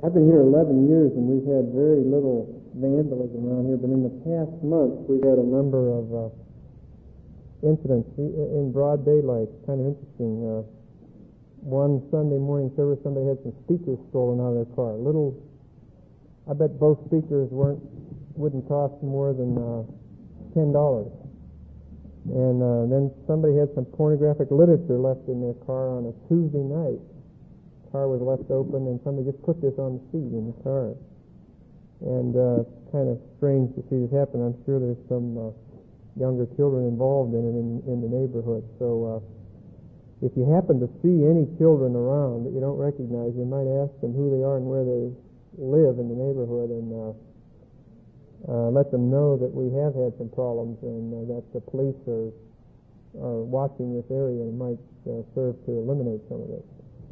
I've been here 11 years, and we've had very little vandalism around here, but in the past month, we've had a number of incidents in broad daylight. Kind of interesting. One Sunday morning service, somebody had some speakers stolen out of their car. I bet both speakers wouldn't cost more than $10. And then somebody had some pornographic literature left in their car on a Tuesday night. The car was left open, and somebody just put this on the seat in the car. And kind of strange to see this happen. I'm sure there's some younger children involved in it in the neighborhood. So if you happen to see any children around that you don't recognize, you might ask them who they are and where they live in the neighborhood, and let them know that we have had some problems and that the police are watching this area and might serve to eliminate some of it.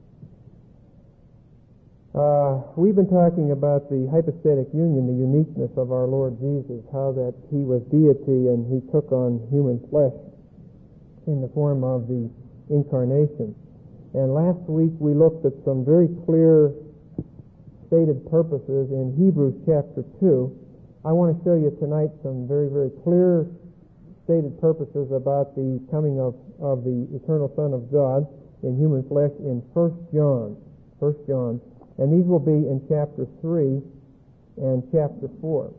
We've been talking about the hypostatic union, the uniqueness of our Lord Jesus, how that He was deity and He took on human flesh in the form of the incarnation. And last week we looked at some very clear stated purposes in Hebrews chapter 2. I want to show you tonight some very, very clear stated purposes about the coming of the eternal Son of God in human flesh in 1 John. And these will be in chapter 3 and chapter 4.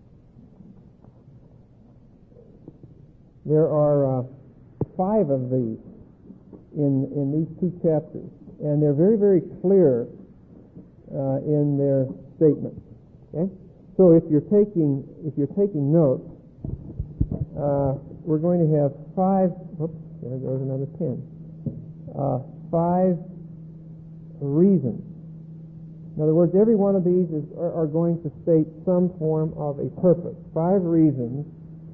There are 5 of these in these 2 chapters, and they're very, very clear in their statements. Okay? So if you're taking notes, we're going to have 5. Oops, there goes another pen. 5 reasons. In other words, every one of these are going to state some form of a purpose. 5 reasons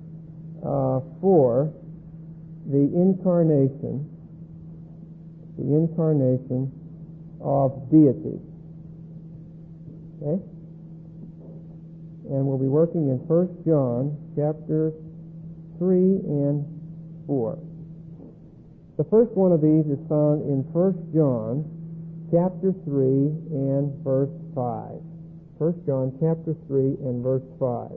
for the incarnation of deity. Okay? And we'll be working in 1 John chapter 3 and 4. The first one of these is found in 1 John chapter 3 and verse 5. 1 John chapter 3 and verse 5.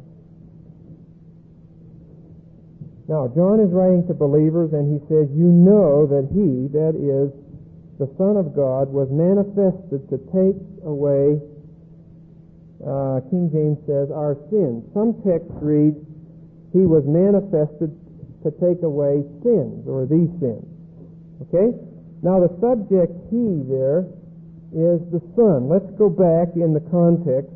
Now, John is writing to believers, and he says, "You know that He, that is, the Son of God, was manifested to take away," King James says, "our sins." Some texts read, "He was manifested to take away sins," or "these sins." Okay? Now, the subject "He" there is the Son. Let's go back in the context.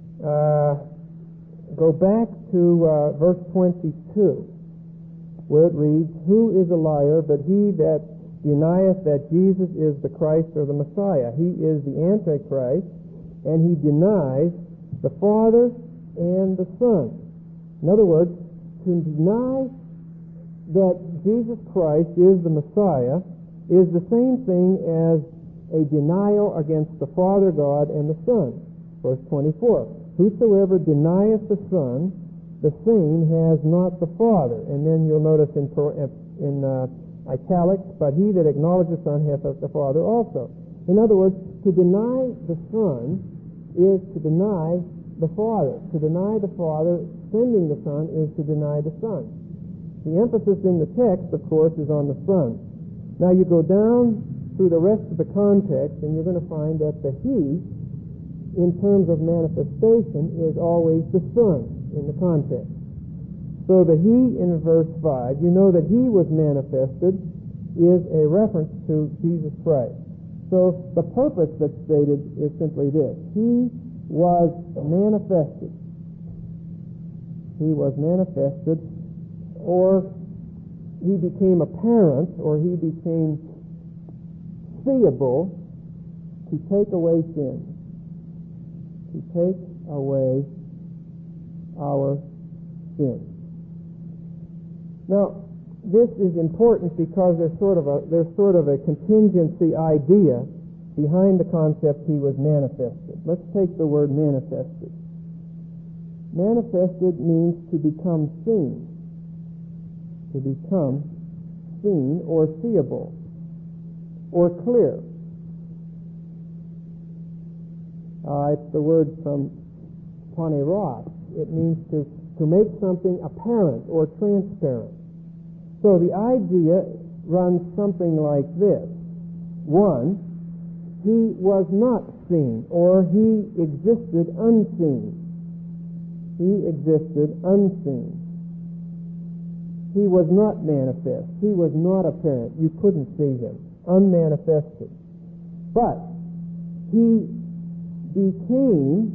Go back to verse 22, where it reads, "Who is a liar but he that denieth that Jesus is the Christ or the Messiah? He is the Antichrist, and he denies the Father and the Son." In other words, to deny that Jesus Christ is the Messiah is the same thing as a denial against the Father God and the Son. Verse 24, "Whosoever denieth the Son, the same has not the Father." And then you'll notice in italics, "But he that acknowledges the Son hath the Father also." In other words, to deny the Son is to deny the Father. To deny the Father sending the Son is to deny the Son. The emphasis in the text, of course, is on the Son. Now you go down through the rest of the context, and you're going to find that the He, in terms of manifestation, is always the Son in the context. So the He in verse 5, you know that He was manifested, is a reference to Jesus Christ. So the purpose that's stated is simply this: He was manifested. He was manifested, or He became apparent, or He became seeable to take away sin. To take away our sin. Now, this is important because there's sort of a contingency idea behind the concept He was manifested. Let's take the word manifested. Manifested means to become seen. To become seen or seeable or clear. It's the word from poneros. It means to make something apparent or transparent. So the idea runs something like this. One, he was not seen, or he existed unseen. He existed unseen. He was not manifest. He was not apparent. You couldn't see him. Unmanifested. But he became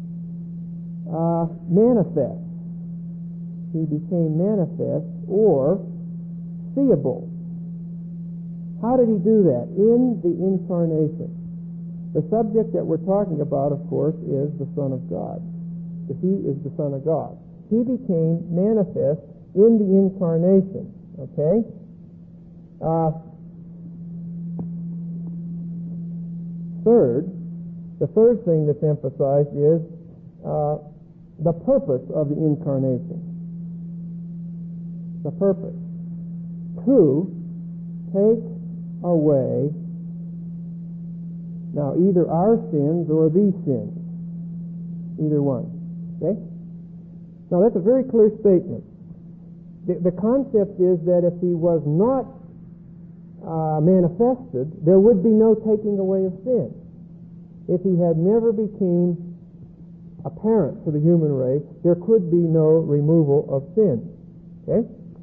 manifest. He became manifest or seeable. How did he do that? In the incarnation. The subject that we're talking about, of course, is the Son of God. He is the Son of God. He became manifest in the incarnation. Okay? The third thing that's emphasized is the purpose of the incarnation. The purpose. To take away, now, either our sins or these sins. Either one. Okay? Now, that's a very clear statement. The concept is that if he was not manifested, there would be no taking away of sin. If he had never became apparent to the human race, there could be no removal of sin. Okay?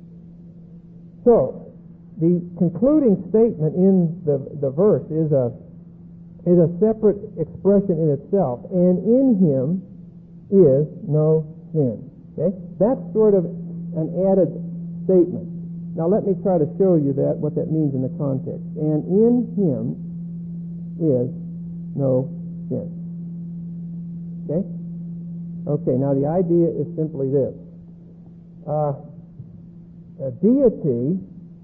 So, the concluding statement in the verse is a separate expression in itself, and in him is no sin. Okay? That's sort of an added statement. Now let me try to show you what that means in the context. And in him is no sin. Okay? Okay, now the idea is simply this. Deity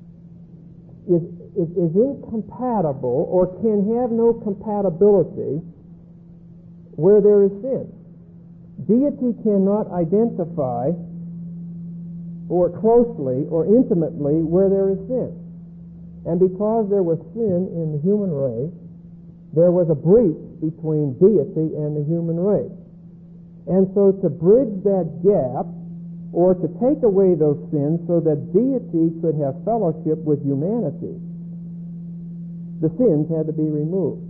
is incompatible or can have no compatibility where there is sin. Deity cannot identify or closely or intimately where there is sin. And because there was sin in the human race, there was a breach between deity and the human race. And so to bridge that gap, or to take away those sins so that deity could have fellowship with humanity, the sins had to be removed.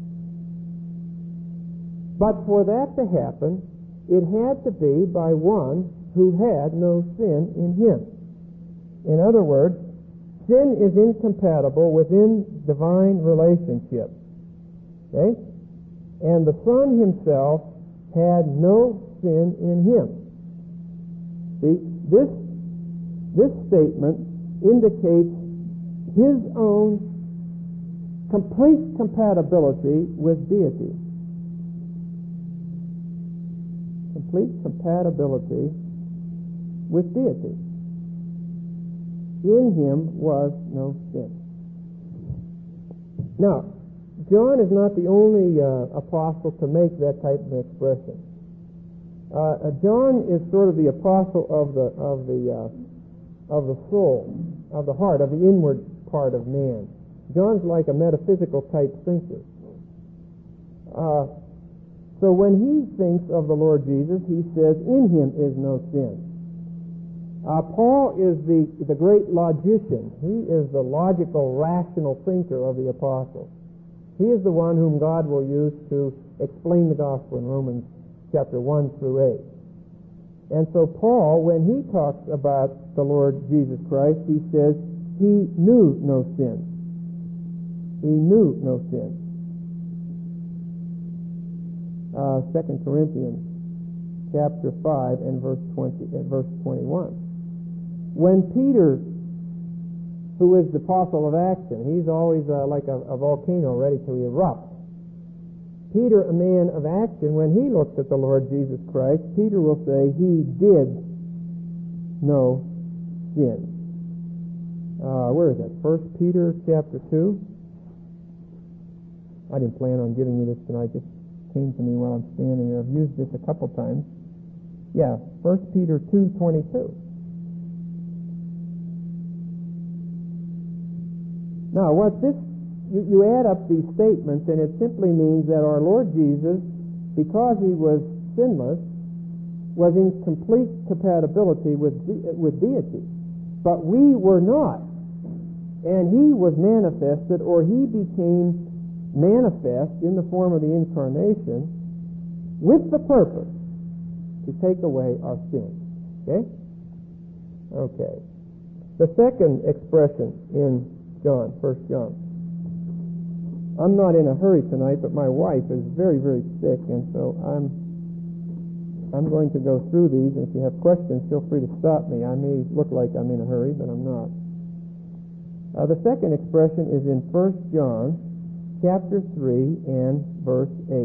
But for that to happen, it had to be by one who had no sin in him. In other words, sin is incompatible within divine relationship. Okay? And the Son himself had no sin in him. See, this statement indicates his own complete compatibility with deity. Complete compatibility with deity. In him was no sin. Now, John is not the only apostle to make that type of expression. John is sort of the apostle of the soul, of the heart, of the inward part of man. John's like a metaphysical type thinker. So when he thinks of the Lord Jesus, he says, "In him is no sin." Paul is the great logician. He is the logical, rational thinker of the apostles. He is the one whom God will use to explain the gospel in Romans chapter 1 through 8. And so Paul, when he talks about the Lord Jesus Christ, he says he knew no sin. He knew no sin. 2 Corinthians chapter 5 and verse 21. When Peter, who is the apostle of action, he's always like a volcano ready to erupt. Peter, a man of action, when he looks at the Lord Jesus Christ, Peter will say he did know sin. Where is that? 1 Peter chapter 2. I didn't plan on giving you this tonight. Just came to me while I'm standing here. I've used this a couple times. Yeah, 1 Peter 2:22. Now, what this, you add up these statements, and it simply means that our Lord Jesus because he was sinless, was in complete compatibility with deity. But we were not. And he was manifested, or he became manifest in the form of the incarnation with the purpose to take away our sins. Okay? Okay. The second expression in John, 1 John. I'm not in a hurry tonight, but my wife is very, very sick, and so I'm going to go through these, and if you have questions, feel free to stop me. I may look like I'm in a hurry, but I'm not. The second expression is in 1 John chapter 3 and verse 8.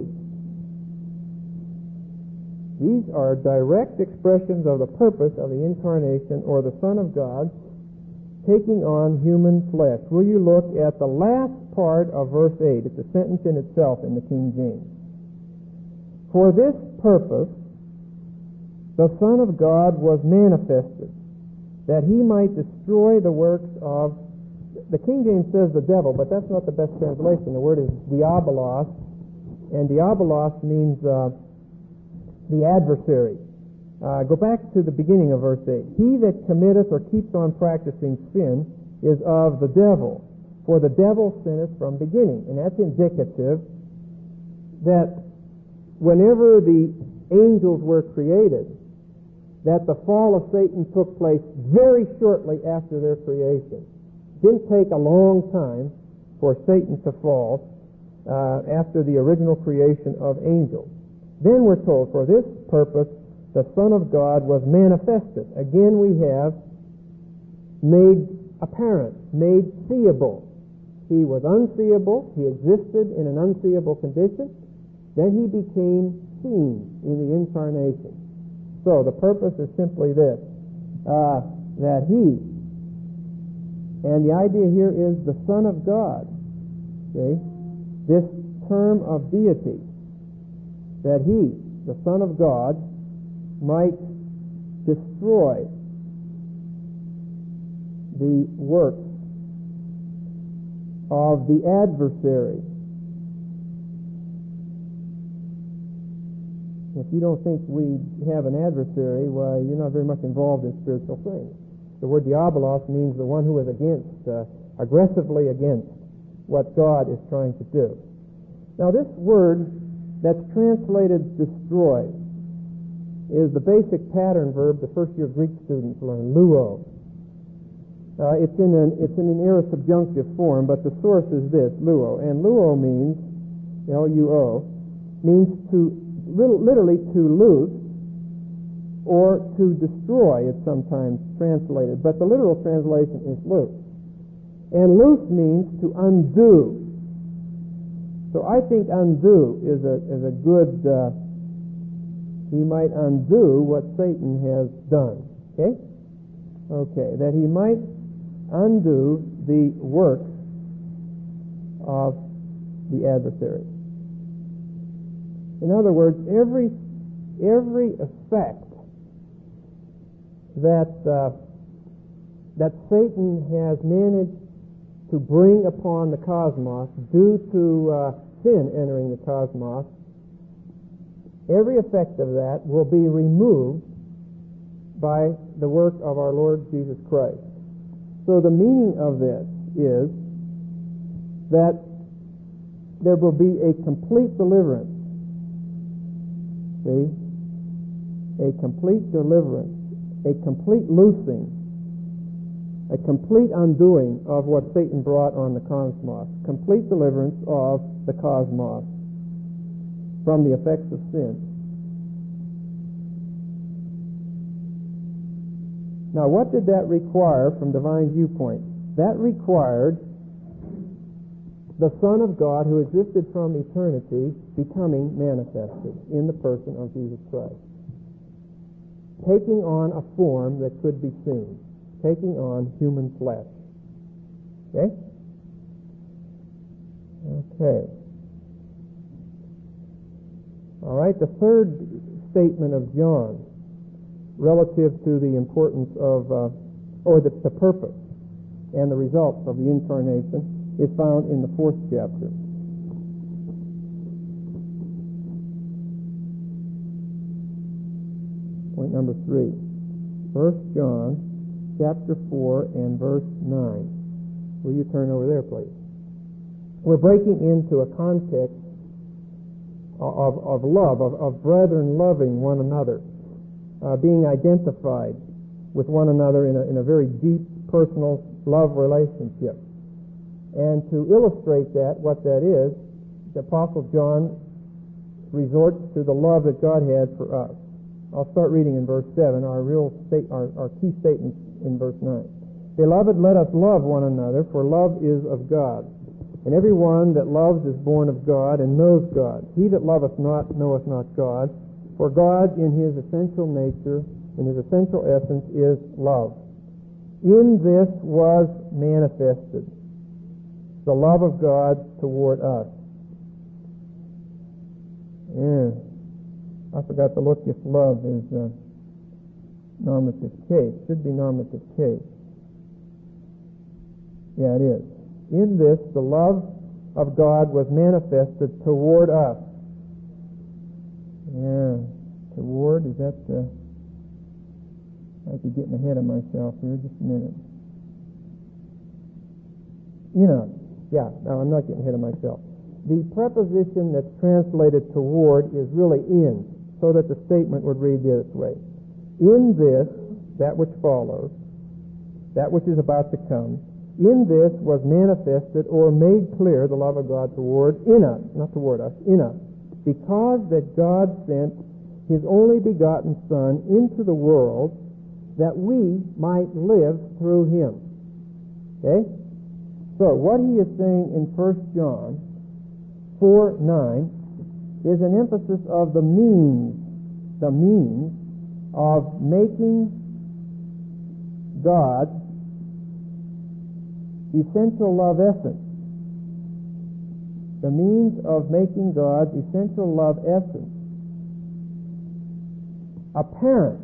These are direct expressions of the purpose of the incarnation, or the Son of God taking on human flesh. Will you look at the last part of verse 8? It's a sentence in itself in the King James. For this purpose the Son of God was manifested, that he might destroy the works of... The King James says the devil, but that's not the best translation. The word is diabolos, and diabolos means the adversary. Go back to the beginning of verse 8. He that committeth or keeps on practicing sin is of the devil, for the devil sinneth from beginning. And that's indicative that whenever the angels were created, that the fall of Satan took place very shortly after their creation. It didn't take a long time for Satan to fall after the original creation of angels. Then we're told, for this purpose the Son of God was manifested. Again we have made apparent, made seeable. He was unseeable. He existed in an unseeable condition. Then he became seen in the incarnation. So the purpose is simply this, that he, and the idea here is the Son of God. See? This term of deity, that he, the Son of God, might destroy the works of the adversary. If you don't think we have an adversary, well, you're not very much involved in spiritual things. The word diabolos means the one who is against, aggressively against what God is trying to do. Now this word that's translated destroy is the basic pattern verb the first-year Greek students learn, luo. It's in an aorist subjunctive form, but the source is this, luo. And luo means, L-U-O, means to, literally to loose or to destroy, it's sometimes translated. But the literal translation is loose. And loose means to undo. So I think undo is a good... he might undo what Satan has done. Okay? Okay, that he might undo the works of the adversary. In other words, every effect that Satan has managed to bring upon the cosmos due to sin entering the cosmos, every effect of that will be removed by the work of our Lord Jesus Christ. So the meaning of this is that there will be a complete deliverance. See? A complete deliverance, a complete loosing, a complete undoing of what Satan brought on the cosmos, complete deliverance of the cosmos from the effects of sin. Now, what did that require from divine viewpoint? That required the Son of God, who existed from eternity, becoming manifested in the person of Jesus Christ, taking on a form that could be seen, taking on human flesh. Okay? Okay. All right, the third statement of John relative to the importance of, or the purpose and the results of the incarnation is found in the 4th chapter. point number 3. 1 John chapter 4 and verse 9. Will you turn over there, please? We're breaking into a context of love, of brethren loving one another, being identified with one another in a very deep personal love relationship. And to illustrate that, what that is, the Apostle John resorts to the love that God had for us. I'll start reading in verse 7, our key statement in verse 9. Beloved, let us love one another, for love is of God. And every one that loves is born of God and knows God. He that loveth not knoweth not God, for God in his essential nature, in his essential essence, is love. In this was manifested the love of God toward us. I forgot to look if love is nominative case. Should be nominative case. Yeah, it is. In this, the love of God was manifested toward us. Yeah, toward, is that, I might be getting ahead of myself here, just a minute. Yeah, no, I'm not getting ahead of myself. The preposition that's translated toward is really in, so that the statement would read this way. In this, that which follows, that which is about to come, in this was manifested or made clear the love of God toward, in us, not toward us, in us, because that God sent his only begotten Son into the world that we might live through him. Okay? So, what he is saying in 1 John 4:9 is an emphasis of the means of making God's essential love essence. The means of making God's essential love essence apparent.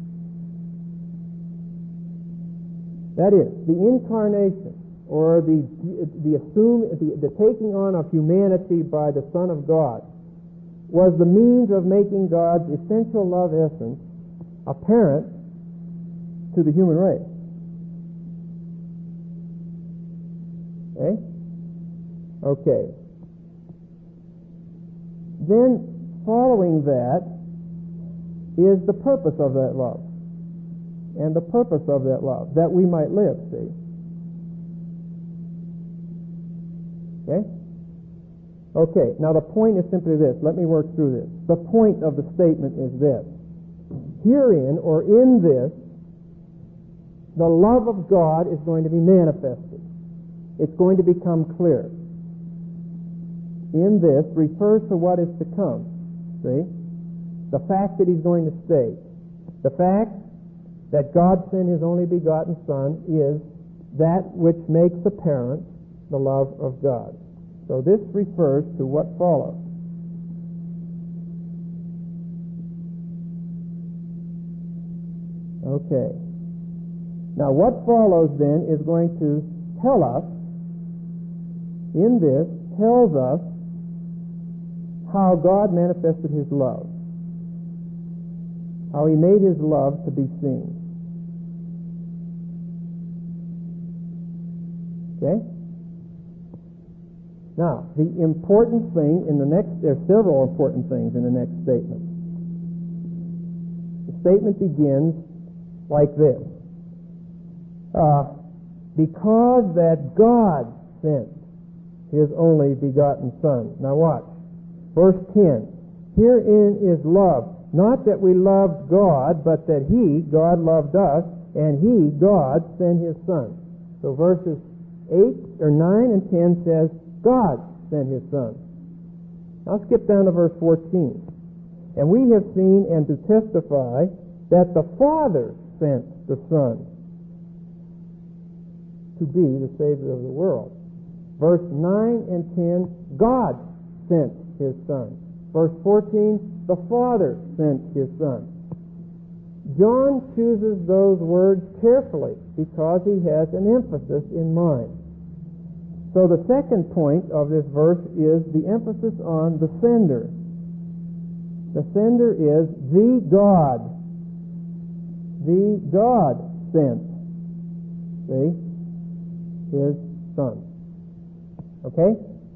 That is, the incarnation, or the taking on of humanity by the Son of God, was the means of making God's essential love essence apparent to the human race. Okay. Then, following that, is the purpose of that love. And the purpose of that love, that we might live, see? Okay, now the point is simply this. Let me work through this. The point of the statement is this. Herein, or in this, the love of God is going to be manifested. It's going to become clear. In this refers to what is to come. See? The fact that he's going to stay. The fact that God sent his only begotten Son is that which makes apparent the love of God. So this refers to what follows. Okay. Now what follows then is going to tell us, in this, tells us how God manifested his love. How he made his love to be seen. Okay? Now, the important thing in the next, there are several important things in the next statement. The statement begins like this. Because that God sent his only begotten Son. Now watch. Verse 10. Herein is love. Not that we loved God, but that he, God, loved us, and he, God, sent his Son. So verses 9 and 10 says, God sent his Son. Now skip down to verse 14. And we have seen and to testify that the Father sent the Son to be the Savior of the world. Verse 9 and 10, God sent his Son. Verse 14, the Father sent his Son. John chooses those words carefully because he has an emphasis in mind. So the second point of this verse is the emphasis on the sender. The sender is the God the God sent, see, His Son. Okay?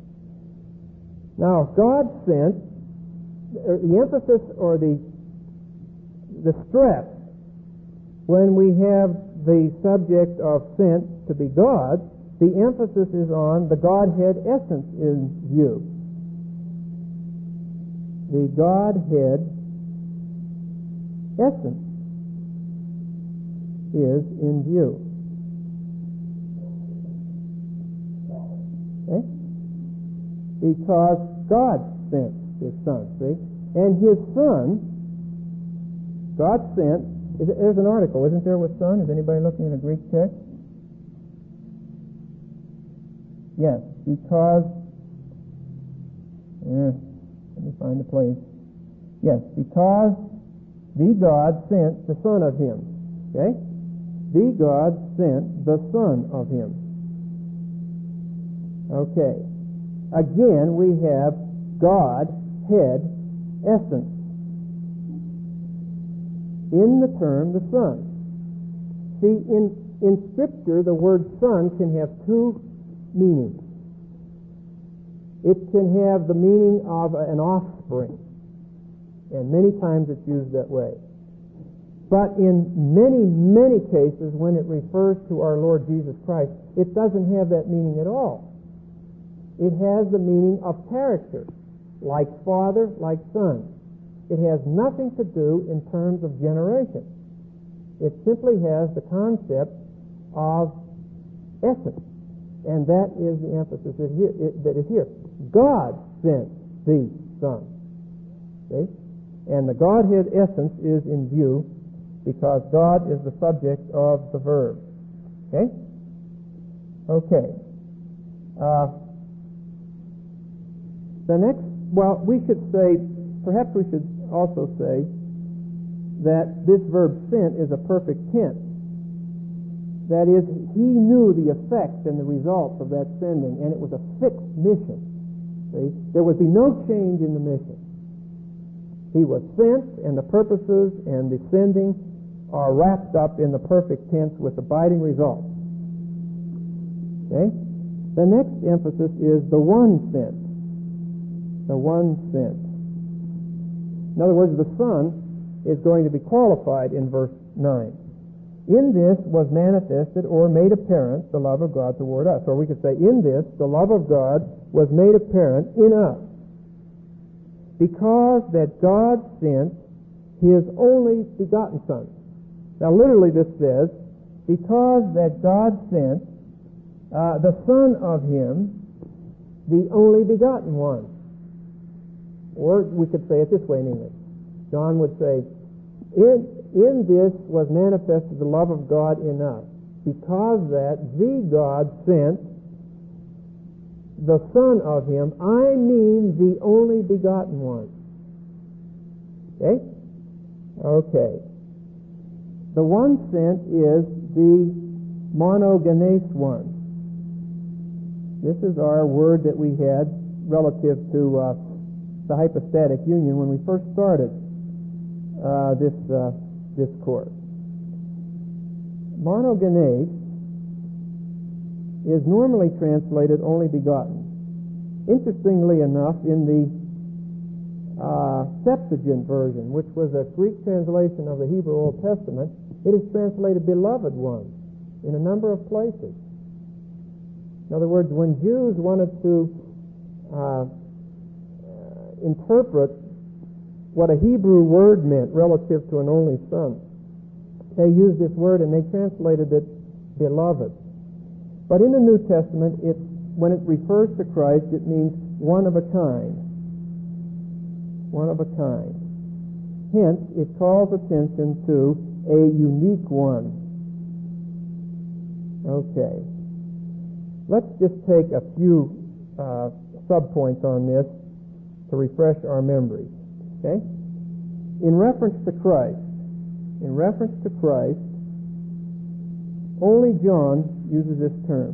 Now, God sent, the emphasis or the stress when we have the subject of sent to be God, the emphasis is on the Godhead essence in view. The Godhead essence is in view. Okay? Because God sent His Son, see? And His Son, God sent, there's an article, isn't there, with Son? Is anybody looking at a Greek text? Yes, because, let me find the place. Yes, because the God sent the Son of Him. Okay? The God sent the Son of Him. Okay. Again, we have God, head, essence. In the term, the Son. See, in Scripture, the word Son can have two meanings. It can have the meaning of an offspring, and many times it's used that way. But in many, many cases, when it refers to our Lord Jesus Christ, it doesn't have that meaning at all. It has the meaning of character, like Father, like Son. It has nothing to do in terms of generation. It simply has the concept of essence. And that is the emphasis that is here. God sent the Son. See? And the Godhead essence is in view because God is the subject of the verb. Okay? Okay. The next, we should say, perhaps we should also say that this verb sent is a perfect tense. That is, He knew the effect and the results of that sending, and it was a fixed mission. See? There would be no change in the mission. He was sent, and the purposes and the sending are wrapped up in the perfect tense with abiding results. Okay? The next emphasis is the one sent. The one sent. In other words, the Son is going to be qualified in verse 9. In this was manifested or made apparent the love of God toward us. Or we could say, in this, the love of God was made apparent in us, because that God sent His only begotten Son. Now, literally this says, because that God sent the Son of Him, the only begotten one. Or we could say it this way in English. John would say, in this was manifested the love of God in us, because that the God sent the Son of Him, I mean the only begotten one. Okay? Okay. The one sent is the monogenes one. This is our word that we had relative to the hypostatic union when we first started this course. Monogenes is normally translated only begotten. Interestingly enough, in the Septuagint version, which was a Greek translation of the Hebrew Old Testament, it is translated beloved one in a number of places. In other words, when Jews wanted to interpret what a Hebrew word meant relative to an only son, they used this word and they translated it beloved. But in the New Testament, when it refers to Christ, it means one of a kind. One of a kind. Hence, it calls attention to a unique one. Okay. Let's just take a few subpoints on this to refresh our memories. Okay? In reference to Christ, only John uses this term.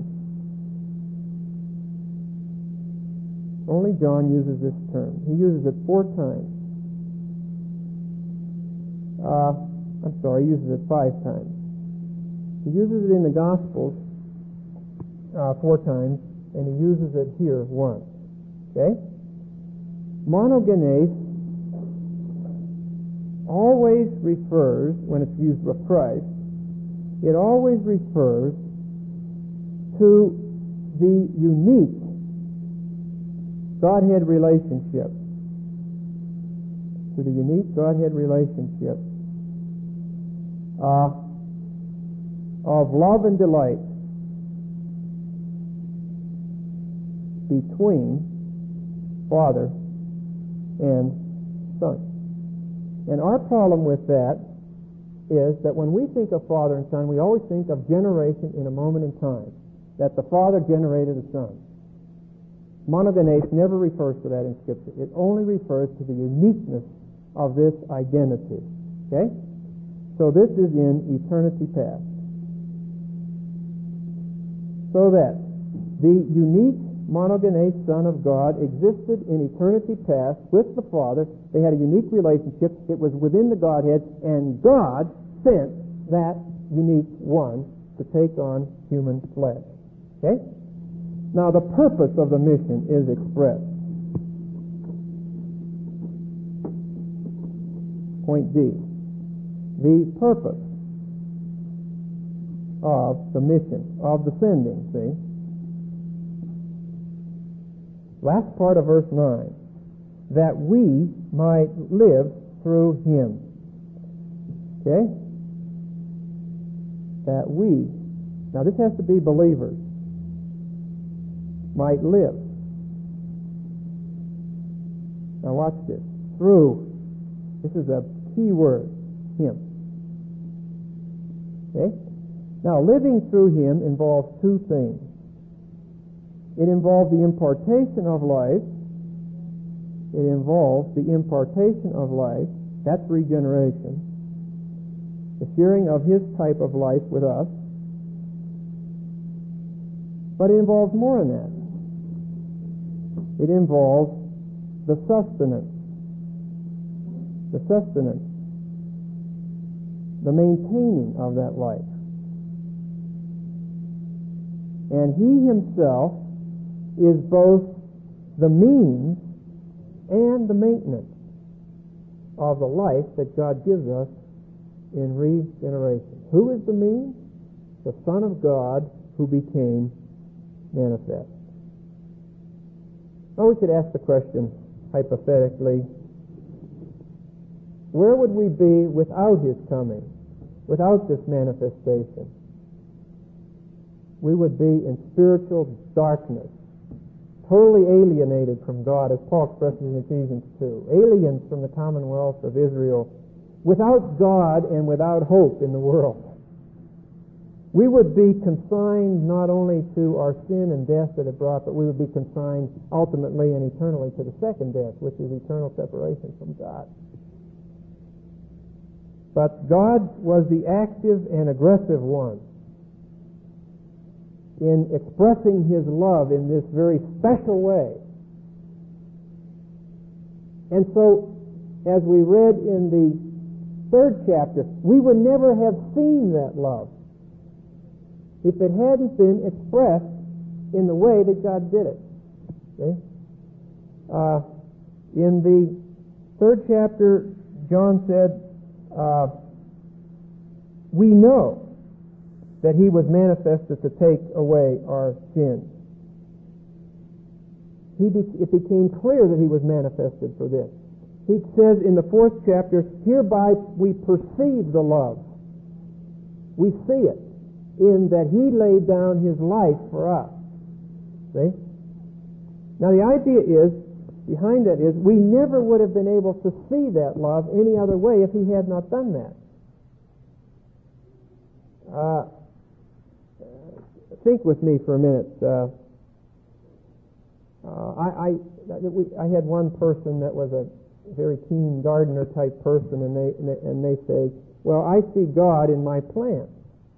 Only John uses this term. He uses it 4 times. He uses it 5 times. He uses it in the Gospels 4 times, and he uses it here once. Okay? Monogenes always refers, when it's used with Christ, it always refers to the unique Godhead relationship. To the unique Godhead relationship of love and delight between Father and Son. And our problem with that is that when we think of Father and Son, we always think of generation in a moment in time, that the Father generated the Son. Monogenes never refers to that in Scripture. It only refers to the uniqueness of this identity. Okay? So this is in eternity past. So that the unique monogenes Son of God existed in eternity past with the Father. They had a unique relationship. It was within the Godhead, and God sent that unique one to take on human flesh. Okay? Now the purpose of the mission is expressed. Point D. The purpose of the mission, of the sending, see? Last part of verse 9. That we might live through Him. Okay? That we, now this has to be believers, might live. Now watch this. Through. This is a key word. Him. Okay? Now living through Him involves 2 things. It involves the impartation of life. It involves the impartation of life. That's regeneration. The sharing of His type of life with us. But it involves more than that. It involves the sustenance. The sustenance. The maintaining of that life. And He Himself is both the means and the maintenance of the life that God gives us in regeneration. Who is the means? The Son of God who became manifest. Now we could ask the question, hypothetically, where would we be without His coming, without this manifestation? We would be in spiritual darkness, totally alienated from God, as Paul expresses in Ephesians 2. Aliens from the commonwealth of Israel, without God and without hope in the world. We would be consigned not only to our sin and death that it brought, but we would be consigned ultimately and eternally to the second death, which is eternal separation from God. But God was the active and aggressive one in expressing His love in this very special way. And so, as we read in the 3rd chapter, we would never have seen that love if it hadn't been expressed in the way that God did it. Okay? In the 3rd chapter, John said, we know that He was manifested to take away our sins. It became clear that He was manifested for this. He says in the 4th chapter, hereby we perceive the love. We see it in that He laid down His life for us. See? Now the idea is, behind that is, we never would have been able to see that love any other way if He had not done that. Think with me for a minute. I had one person that was a very keen gardener type person, and they say, well, I see God in my plants.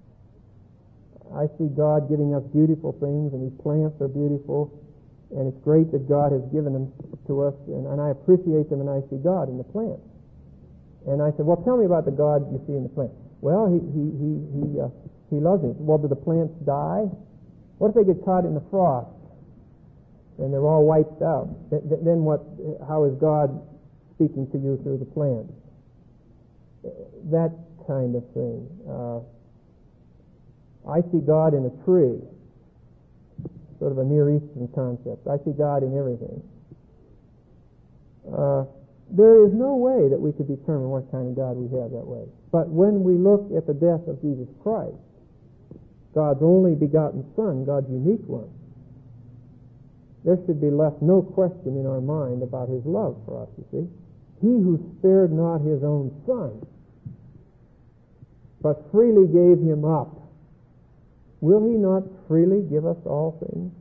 I see God giving us beautiful things, and His plants are beautiful, and it's great that God has given them to us, and I appreciate them, and I see God in the plants. And I said, well, tell me about the God you see in the plant. Well, he loves me. Well, do the plants die? What if they get caught in the frost and they're all wiped out? Then what? How is God speaking to you through the plants? That kind of thing. I see God in a tree, sort of a Near Eastern concept. I see God in everything. There is no way that we could determine what kind of God we have that way. But when we look at the death of Jesus Christ, God's only begotten Son, God's unique one, there should be left no question in our mind about His love for us, you see. He who spared not His own Son, but freely gave Him up, will He not freely give us all things?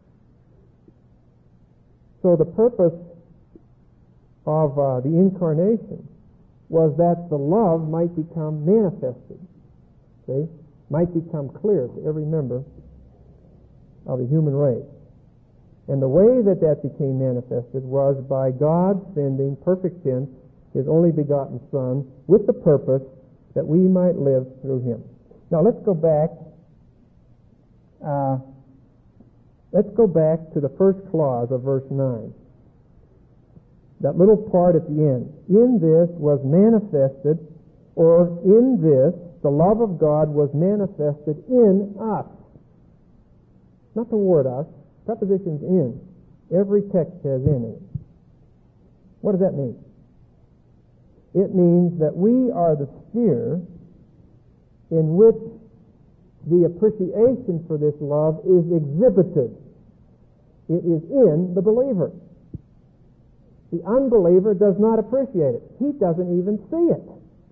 So the purpose of the incarnation was that the love might become manifested, see, might become clear to every member of the human race. And the way that became manifested was by God sending, perfect tense, His only begotten Son with the purpose that we might live through Him. Now let's go back. Let's go back to the first clause of verse 9. That little part at the end. In this was manifested, or in this, the love of God was manifested in us. Not the word us. Prepositions in. Every text has in it. What does that mean? It means that we are the sphere in which the appreciation for this love is exhibited. It is in the believer. The unbeliever does not appreciate it. He doesn't even see it.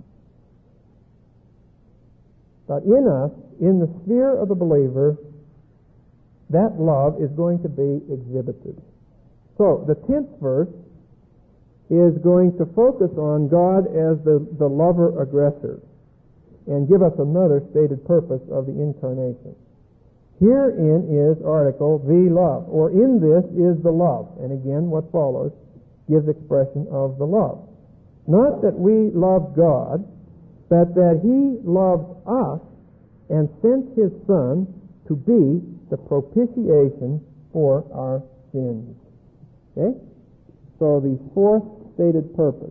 But in us, in the sphere of the believer, that love is going to be exhibited. So, the 10th verse is going to focus on God as the lover-aggressor and give us another stated purpose of the incarnation. Herein is article, the love, or in this is the love. And again, what follows gives expression of the love. Not that we loved God, but that He loved us and sent His Son to be the propitiation for our sins. Okay? So the fourth stated purpose.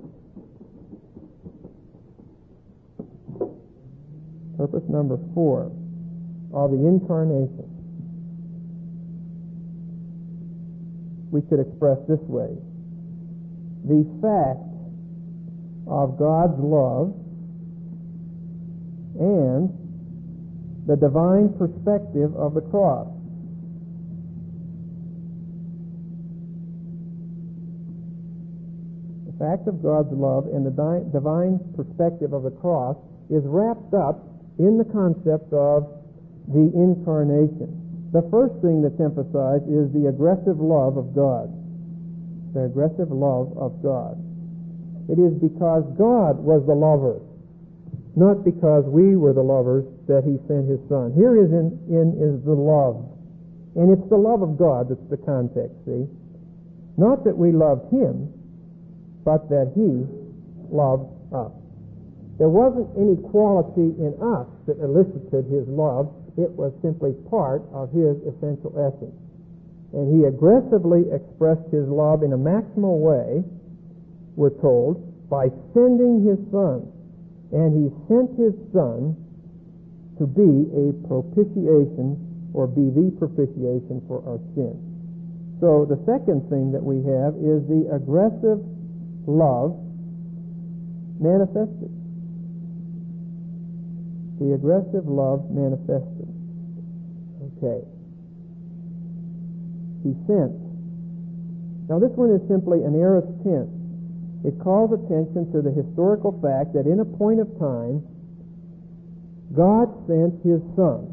Purpose number 4 of the incarnation. We could express this way. The fact of God's love and the divine perspective of the cross. The fact of God's love and the divine perspective of the cross is wrapped up in the concept of the incarnation. The first thing that's emphasized is the aggressive love of God. The aggressive love of God. It is because God was the lover, not because we were the lovers, that He sent His Son. Here is is the love. And it's the love of God that's the context, see? Not that we loved Him, but that He loved us. There wasn't any quality in us that elicited His love. It was simply part of His essential essence. And He aggressively expressed His love in a maximal way, we're told, by sending His Son. And He sent His Son to be a propitiation, or be the propitiation for our sin. So the second thing that we have is the aggressive love manifested. The aggressive love manifested. Okay. He sent. Now this one is simply an aorist tense. It calls attention to the historical fact that in a point of time, God sent His Son.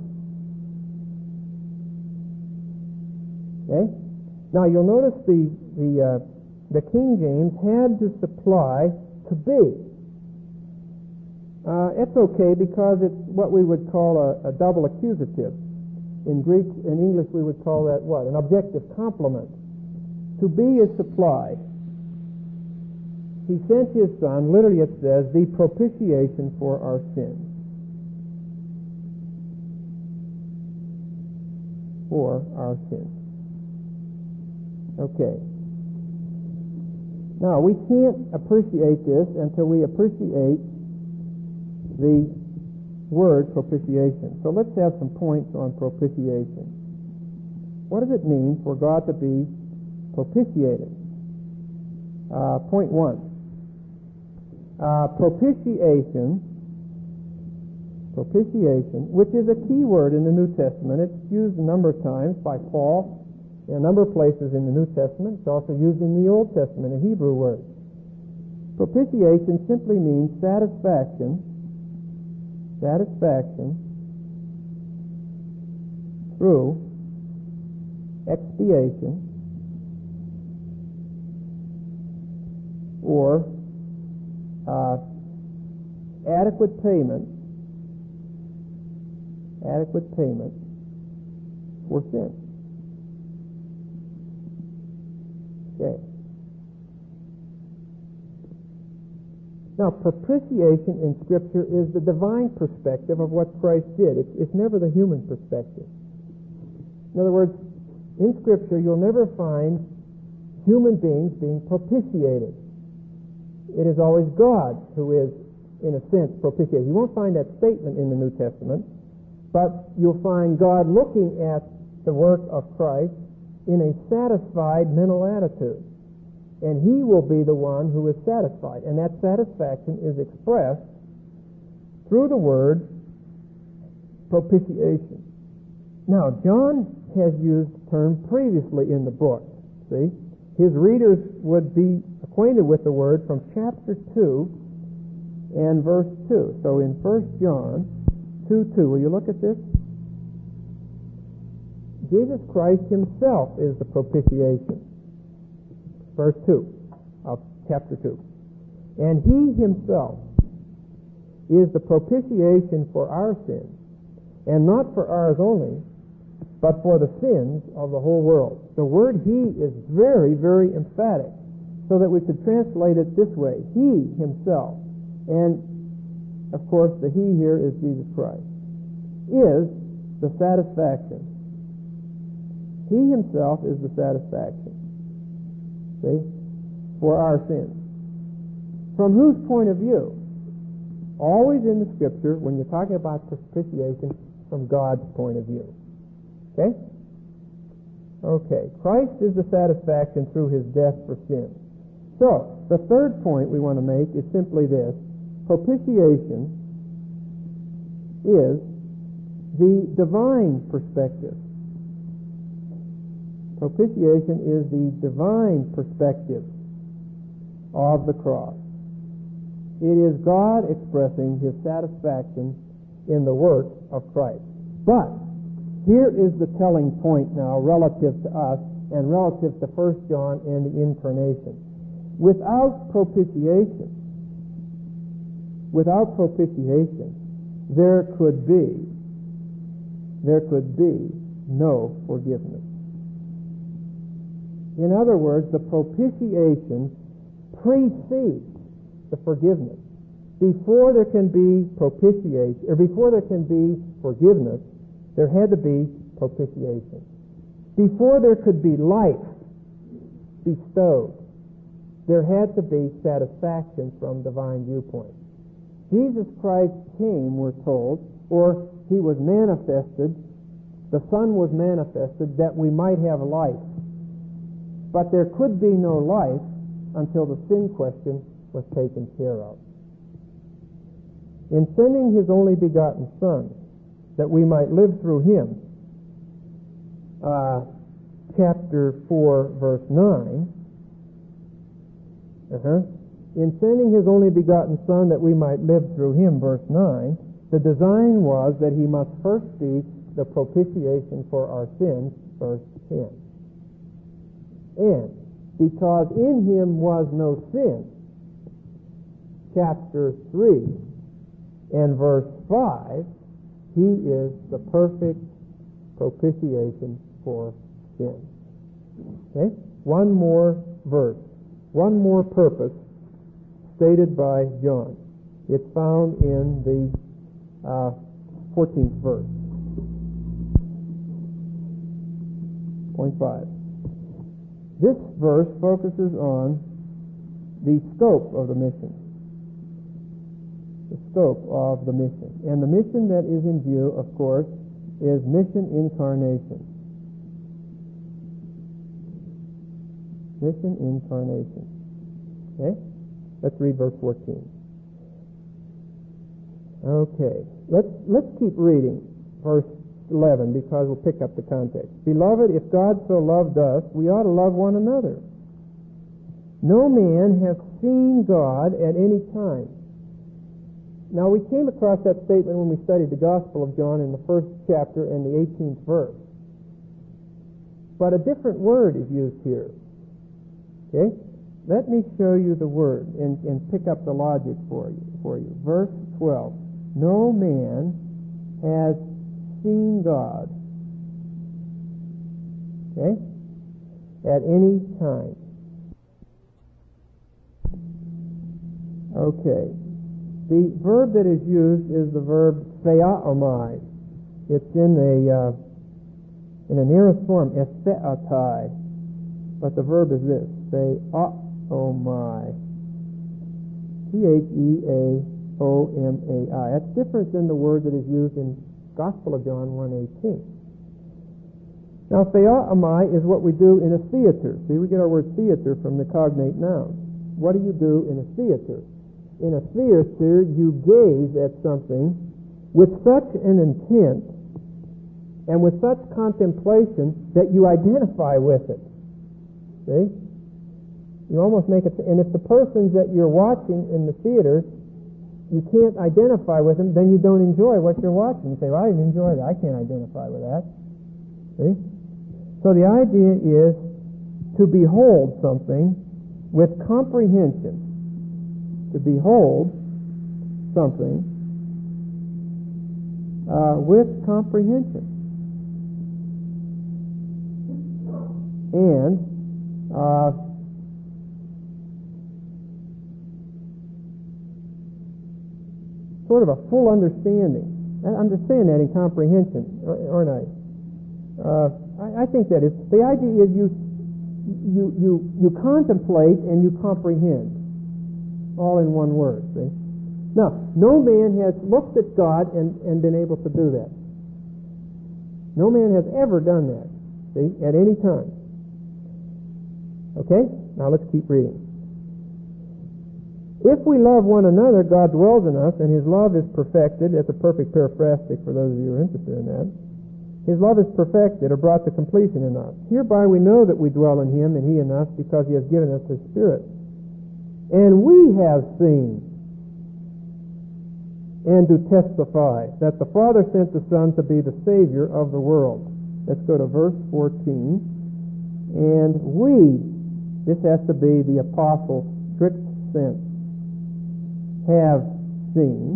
Okay? Now you'll notice the King James had to supply to be. It's okay because it's what we would call a double accusative. In Greek, in English, we would call that what? An objective complement. To be is supplied. He sent His Son, literally it says, the propitiation for our sins. For our sins. Okay. Now, we can't appreciate this until we appreciate the word propitiation. So let's have some points on propitiation. What does it mean for God to be propitiated? Point one. Propitiation, which is a key word in the New Testament. It's used a number of times by Paul in a number of places in the New Testament. It's also used in the Old Testament, a Hebrew word. Propitiation simply means satisfaction through expiation or adequate payment for sin. Okay. Now, propitiation in Scripture is the divine perspective of what Christ did. It's never the human perspective. In other words, in Scripture, you'll never find human beings being propitiated. It is always God who is, in a sense, propitiated. You won't find that statement in the New Testament, but you'll find God looking at the work of Christ in a satisfied mental attitude. And He will be the one who is satisfied. And that satisfaction is expressed through the word propitiation. Now, John has used the term previously in the book. See? His readers would be acquainted with the word from chapter 2 and verse 2. So in 1 John 2:2, will you look at this? Jesus Christ Himself is the propitiation. Verse 2 of chapter 2. And He Himself is the propitiation for our sins, and not for ours only, but for the sins of the whole world. The word He is very, very emphatic, so that we could translate it this way. He Himself, and of course the He here is Jesus Christ, is the satisfaction. He Himself is the satisfaction. See? For our sins. From whose point of view? Always in the Scripture, when you're talking about propitiation, from God's point of view. Okay? Okay. Christ is the satisfaction through His death for sin. So, the third point we want to make is simply this. Propitiation is the divine perspective. Propitiation is the divine perspective of the cross. It is God expressing His satisfaction in the work of Christ. But here is the telling point now relative to us and relative to 1 John and the incarnation. Without propitiation, there could be no forgiveness. In other words, the propitiation precedes the forgiveness. Before there can be propitiation, or before there can be forgiveness, there had to be propitiation. Before there could be life bestowed, there had to be satisfaction from divine viewpoint. Jesus Christ came, we're told, or He was manifested, the Son was manifested that we might have life. But there could be no life until the sin question was taken care of. In sending His only begotten Son, that we might live through Him, chapter 4, verse 9, in sending His only begotten Son that we might live through Him, verse 9, the design was that He must first be the propitiation for our sins, verse 10. And because in Him was no sin, chapter 3 and verse 5, He is the perfect propitiation for sin. Okay? One more verse, one more purpose stated by John. It's found in the 14th verse. Point 5. This verse focuses on the scope of the mission. The scope of the mission. And the mission that is in view, of course, is mission incarnation. Mission incarnation. Okay? Let's read verse 14. Okay. Let's keep reading verse 11 because we'll pick up the context. Beloved, if God so loved us, we ought to love one another. No man hath seen God at any time. Now, we came across that statement when we studied the Gospel of John in the first chapter and the 18th verse. But a different word is used here. Okay? Let me show you the word and pick up the logic for you. Verse 12. No man has seen God. Okay? At any time. Okay. The verb that is used is the verb theaomai. It's in an aorist form, estheatai. But the verb is this, theaomai. Theaomai. That's different than the word that is used in Gospel of John 1:18. Now, theaomai is what we do in a theater. See, we get our word theater from the cognate noun. What do you do in a theater? In a theater, you gaze at something with such an intent and with such contemplation that you identify with it. See? You almost make it, and if the persons that you're watching in the theater, you can't identify with them, then you don't enjoy what you're watching. You say, well, I didn't enjoy that. I can't identify with that. See? So the idea is to behold something with comprehension. To behold something with comprehension. And sort of a full understanding. Understand that in comprehension, aren't I? I think that is the idea is you contemplate and you comprehend. All in one word, see? Now, no man has looked at God and been able to do that. No man has ever done that, see, at any time. Okay? Now let's keep reading. If we love one another, God dwells in us, and His love is perfected. That's a perfect paraphrastic for those of you who are interested in that. His love is perfected, or brought to completion in us. Hereby we know that we dwell in Him, and He in us, because He has given us His Spirit. And we have seen and do testify that the Father sent the Son to be the Savior of the world. Let's go to verse 14. And we, this has to be the apostle's strict sense, have seen.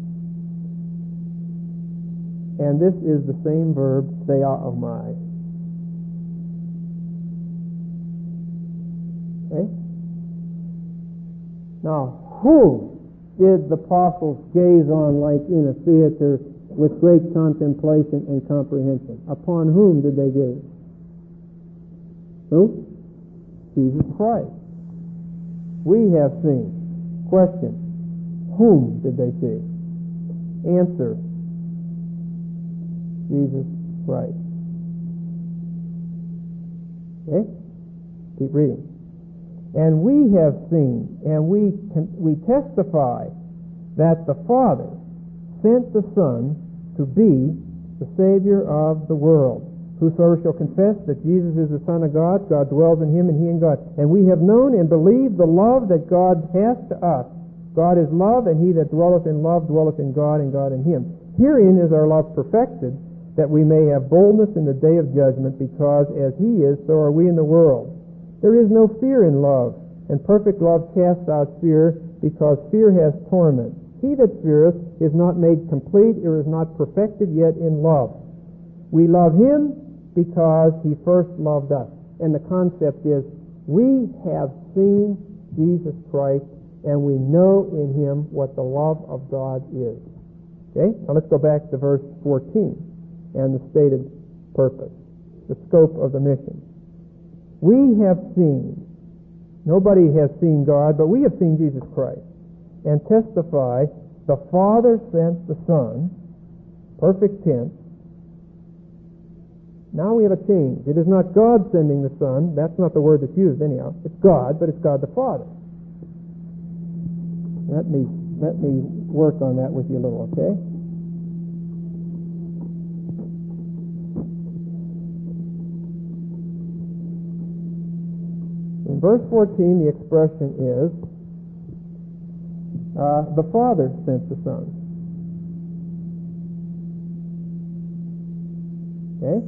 And this is the same verb, theaomai. Okay? Now, who did the apostles gaze on like in a theater with great contemplation and comprehension? Upon whom did they gaze? Who? Jesus Christ. We have seen. Question. Whom did they see? Answer. Jesus Christ. Okay? Keep reading. And we have seen, and we testify that the Father sent the Son to be the Savior of the world. Whosoever shall confess that Jesus is the Son of God, God dwells in Him and He in God. And we have known and believed the love that God has to us. God is love, and he that dwelleth in love dwelleth in God, and God in him. Herein is our love perfected, that we may have boldness in the day of judgment, because as he is, so are we in the world. There is no fear in love, and perfect love casts out fear, because fear has torment. He that feareth is not made complete, or is not perfected yet in love. We love him because he first loved us. And the concept is, we have seen Jesus Christ, and we know in him what the love of God is. Okay? Now let's go back to verse 14 and the stated purpose, the scope of the mission. We have seen, nobody has seen God, but we have seen Jesus Christ, and testify the Father sent the Son, perfect tense. Now we have a change. It is not God sending the Son. That's not the word that's used anyhow. It's God, but it's God the Father. Let me work on that with you a little, okay? In verse 14, the expression is, the Father sent the Son. Okay?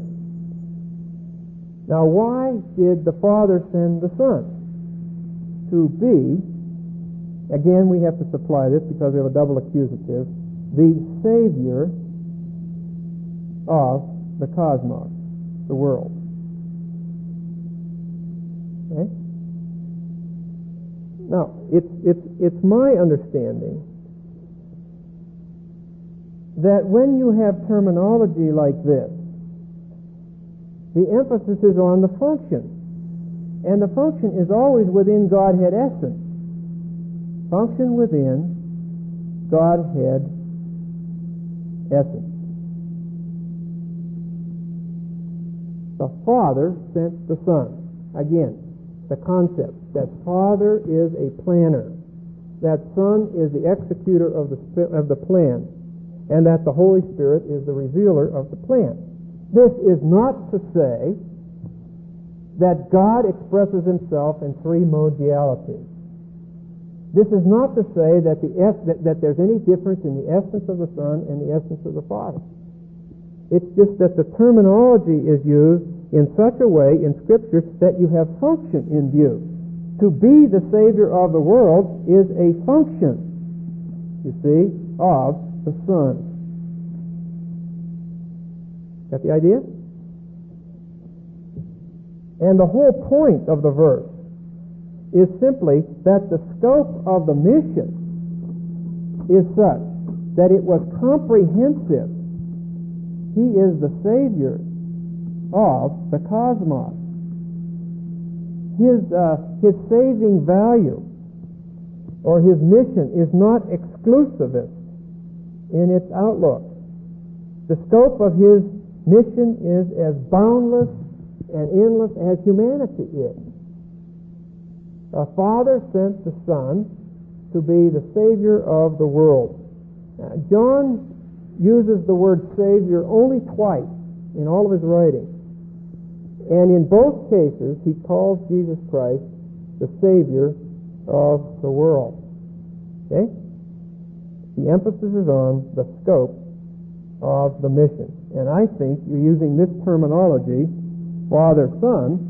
Now, why did the Father send the Son? To be, again, we have to supply this because we have a double accusative, the Savior of the cosmos, the world. Okay? Now, it's my understanding that when you have terminology like this, the emphasis is on the function. And the function is always within Godhead essence. Function within Godhead essence. The Father sent the Son. Again, the concept that Father is a planner, that Son is the executor of the plan, and that the Holy Spirit is the revealer of the plan. This is not to say that God expresses himself in three modalities. This is not to say that there's any difference in the essence of the Son and the essence of the Father. It's just that the terminology is used in such a way in Scripture that you have function in view. To be the Savior of the world is a function, you see, of the Son. Got the idea? And the whole point of the verse is simply that the scope of the mission is such that it was comprehensive. He is the Savior of the cosmos. His saving value or his mission is not exclusivist in its outlook. The scope of his mission is as boundless and endless as humanity is. The Father sent the Son to be the Savior of the world. Now, John uses the word Savior only twice in all of his writings. And in both cases, he calls Jesus Christ the Savior of the world. Okay? The emphasis is on the scope of the mission. And I think you're using this terminology, Father, Son,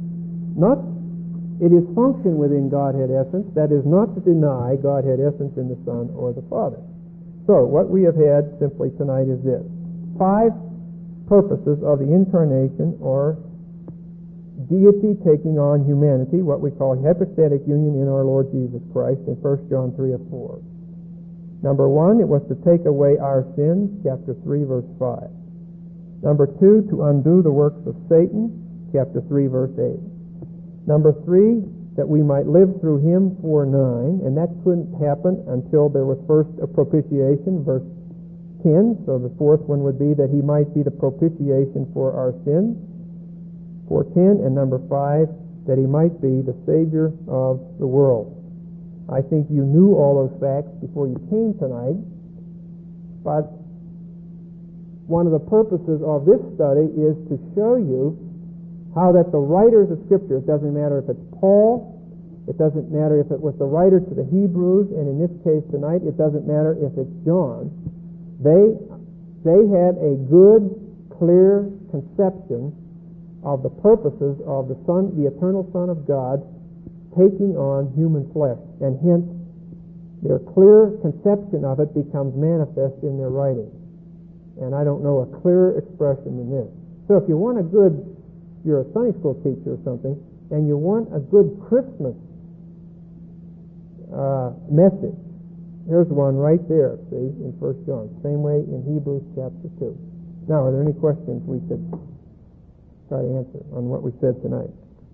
it is function within Godhead essence. That is not to deny Godhead essence in the Son or the Father. So, what we have had simply tonight is this. 5 purposes of the incarnation, or deity taking on humanity, what we call hypostatic union in our Lord Jesus Christ in 1 John 3 or 4. Number 1, it was to take away our sins, chapter 3, verse 5. Number 2, to undo the works of Satan, chapter 3, verse 8. Number 3, that we might live through him, 4:9, and that couldn't happen until there was first a propitiation, verse 10. So the fourth one would be that he might be the propitiation for our sins, 4:10, and number 5, that he might be the Savior of the world. I think you knew all those facts before you came tonight, but one of the purposes of this study is to show you how that the writers of Scripture, it doesn't matter if it's Paul, it doesn't matter if it was the writer to the Hebrews, and in this case tonight, it doesn't matter if it's John, they had a good, clear conception of the purposes of the Son, the eternal Son of God, taking on human flesh, and hence their clear conception of it becomes manifest in their writing. And I don't know a clearer expression than this. So if you want you're a Sunday school teacher or something, and you want a good Christmas message. Here's one right there, see, in 1 John. Same way in Hebrews chapter 2. Now, are there any questions we could try to answer on what we said tonight?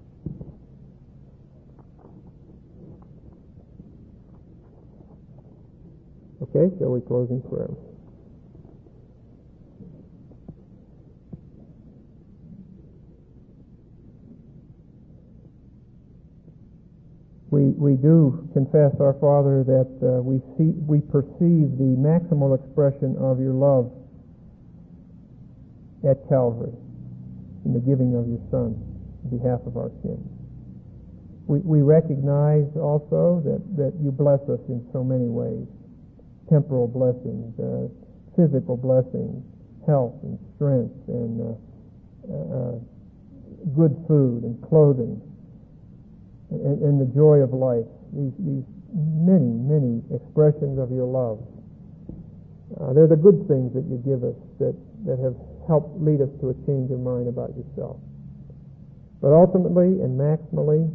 Okay, shall we close in prayer? We do confess, our Father, that we perceive the maximal expression of your love at Calvary in the giving of your Son on behalf of our sins. We recognize also that you bless us in so many ways: temporal blessings, physical blessings, health and strength, and good food and clothing, and the joy of life. These many, many expressions of your love. They're the good things that you give us that have helped lead us to a change of mind about yourself. But ultimately and maximally,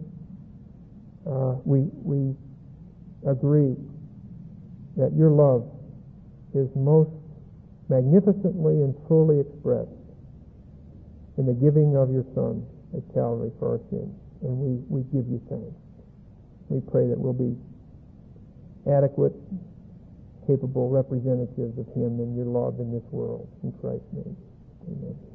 we agree that your love is most magnificently and fully expressed in the giving of your Son at Calvary for our sins. And we give you thanks. We pray that we'll be adequate, capable representatives of Him and your love in this world. In Christ's name, amen.